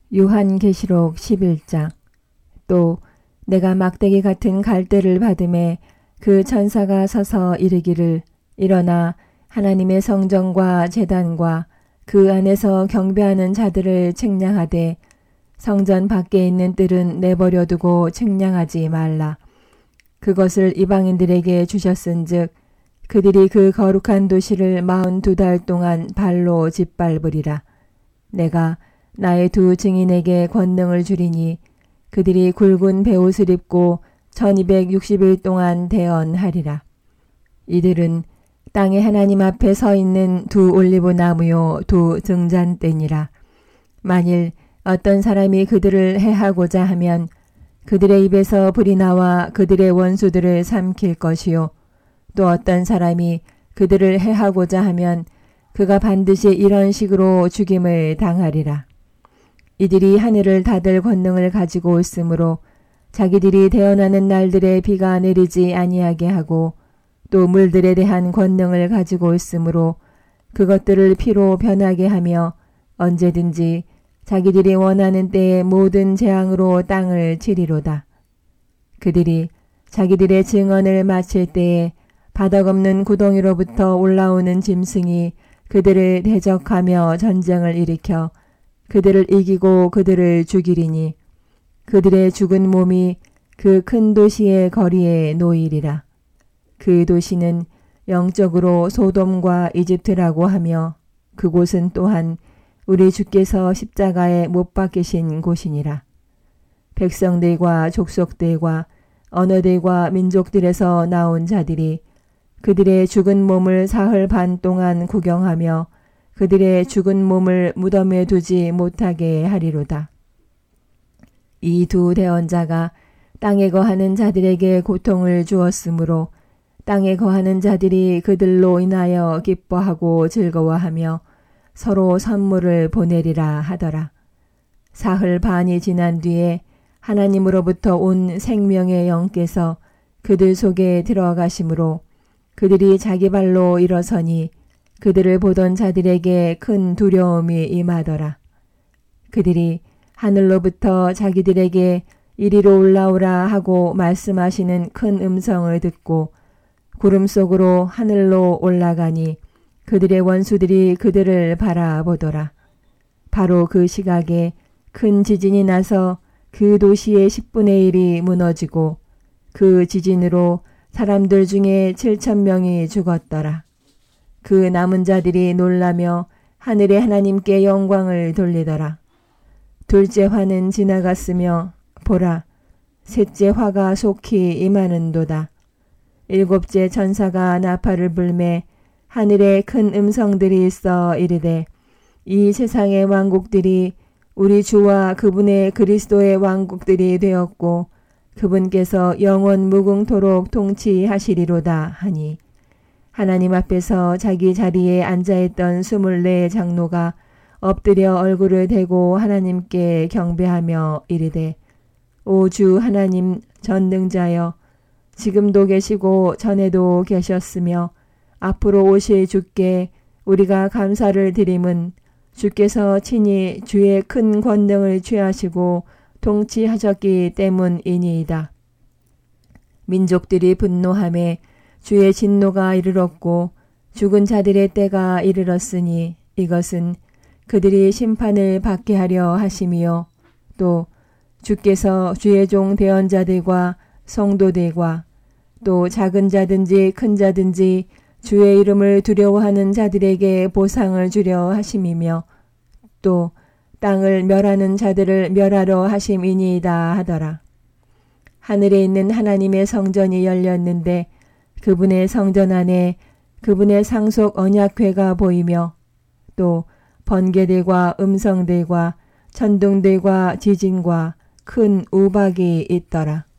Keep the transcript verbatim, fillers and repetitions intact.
요한계시록 십일 장. 또 내가 막대기 같은 갈대를 받음에 그 천사가 서서 이르기를 일어나 하나님의 성전과 제단과 그 안에서 경배하는 자들을 책량하되 성전 밖에 있는 뜰은 내버려 두고 책량하지 말라. 그것을 이방인들에게 주셨은즉 그들이 그 거룩한 도시를 마흔 두 달 동안 발로 짓밟으리라. 내가 나의 두 증인에게 권능을 주리니 그들이 굵은 베옷을 입고 천이백육십 일 동안 대언하리라. 이들은 땅에 하나님 앞에 서 있는 두 올리브 나무요 두 등잔대니라. 만일 어떤 사람이 그들을 해하고자 하면 그들의 입에서 불이 나와 그들의 원수들을 삼킬 것이요 또 어떤 사람이 그들을 해하고자 하면 그가 반드시 이런 식으로 죽임을 당하리라. 이들이 하늘을 닫을 권능을 가지고 있으므로 자기들이 대언하는 날들에 비가 내리지 아니하게 하고 또 물들에 대한 권능을 가지고 있으므로 그것들을 피로 변하게 하며 언제든지 자기들이 원하는 때에 모든 재앙으로 땅을 치리로다. 그들이 자기들의 증언을 마칠 때에 바닥 없는 구덩이로부터 올라오는 짐승이 그들을 대적하며 전쟁을 일으켜 그들을 이기고 그들을 죽이리니 그들의 죽은 몸이 그 큰 도시의 거리에 놓이리라. 그 도시는 영적으로 소돔과 이집트라고 하며 그곳은 또한 우리 주께서 십자가에 못 박히신 곳이니라. 백성들과 족속들과 언어들과 민족들에서 나온 자들이 그들의 죽은 몸을 사흘 반 동안 구경하며 그들의 죽은 몸을 무덤에 두지 못하게 하리로다. 이 두 대언자가 땅에 거하는 자들에게 고통을 주었으므로 땅에 거하는 자들이 그들로 인하여 기뻐하고 즐거워하며 서로 선물을 보내리라 하더라. 사흘 반이 지난 뒤에 하나님으로부터 온 생명의 영께서 그들 속에 들어가심으로 그들이 자기 발로 일어서니 그들을 보던 자들에게 큰 두려움이 임하더라. 그들이 하늘로부터 자기들에게 이리로 올라오라 하고 말씀하시는 큰 음성을 듣고 구름 속으로 하늘로 올라가니 그들의 원수들이 그들을 바라보더라. 바로 그 시각에 큰 지진이 나서 그 도시의 십분의 일이 무너지고 그 지진으로 사람들 중에 칠천 명이 죽었더라. 그 남은 자들이 놀라며 하늘의 하나님께 영광을 돌리더라. 둘째 화는 지나갔으며 보라, 셋째 화가 속히 임하는도다. 일곱째 천사가 나팔을 불매 하늘에 큰 음성들이 있어 이르되 이 세상의 왕국들이 우리 주와 그분의 그리스도의 왕국들이 되었고 그분께서 영원 무궁토록 통치하시리로다 하니 하나님 앞에서 자기 자리에 앉아있던 스물네 장로가 엎드려 얼굴을 대고 하나님께 경배하며 이르되 오 주 하나님 전능자여 지금도 계시고 전에도 계셨으며 앞으로 오실 주께 우리가 감사를 드림은 주께서 친히 주의 큰 권능을 취하시고 통치하셨기 때문이니이다. 민족들이 분노하매 주의 진노가 이르렀고 죽은 자들의 때가 이르렀으니 이것은 그들이 심판을 받게 하려 하심이요 또 주께서 주의 종 대언자들과 성도들과 또 작은 자든지 큰 자든지 주의 이름을 두려워하는 자들에게 보상을 주려 하심이며 또 땅을 멸하는 자들을 멸하러 하심이니이다 하더라. 하늘에 있는 하나님의 성전이 열렸는데 그분의 성전 안에 그분의 상속 언약궤가 보이며 또 번개들과 음성들과 천둥들과 지진과 큰 우박이 있더라.